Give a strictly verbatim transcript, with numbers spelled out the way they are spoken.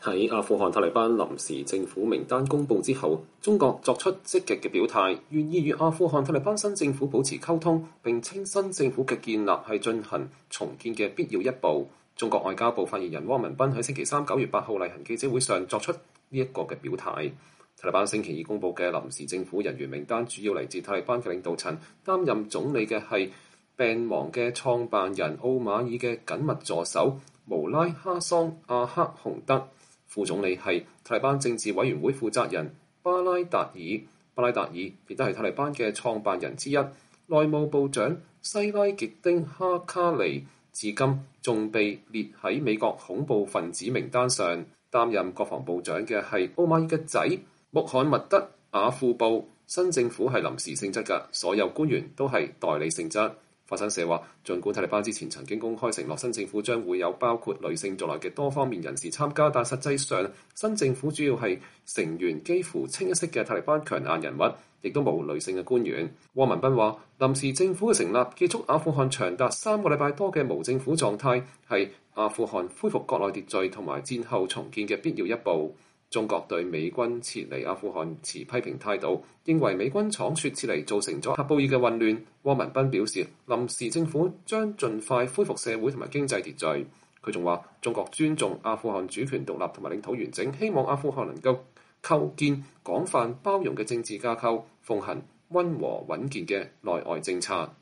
喺阿富汗塔利班臨時政府名單公佈之後，中國作出積極嘅表態，願意與阿富汗塔利班新政府保持溝通，並稱新政府嘅建立係進行重建嘅必要一步。中國外交部發言人汪文斌喺星期三九月八號例行記者會上作出呢一個嘅表態。塔利班星期二公佈嘅臨時政府人員名單主要嚟自塔利班嘅領導層，擔任總理嘅係病亡嘅創辦人奧馬爾嘅緊密助手穆拉哈桑阿克洪德。副總理係塔利班政治委員會負責人巴拉達爾，巴拉達爾亦都係塔利班嘅創辦人之一。內務部長西拉傑丁哈卡尼至今仲被列喺美國恐怖分子名單上。擔任國防部長嘅係奧馬爾嘅仔穆罕默德阿庫布。新政府係臨時性質嘅，所有官員都係代理性質。法新社話，儘管塔利班之前曾經公開承諾新政府將會有包括女性在內嘅多方面人士參加，但實際上新政府主要係成員幾乎清一色嘅塔利班強硬人物，亦都冇女性嘅官員。汪文斌話，臨時政府嘅成立結束阿富汗長達三個禮拜多嘅無政府狀態，係阿富汗恢復國內秩序同埋戰後重建嘅必要一步。中國對美軍撤離阿富汗持批評態度，認為美軍倉促撤離造成咗喀布爾嘅混亂。汪文斌表示，臨時政府將盡快恢復社會同埋經濟秩序。佢仲話，中國尊重阿富汗主權獨立同埋領土完整，希望阿富汗能夠構建廣泛包容嘅政治架構，奉行溫和穩健嘅內外政策。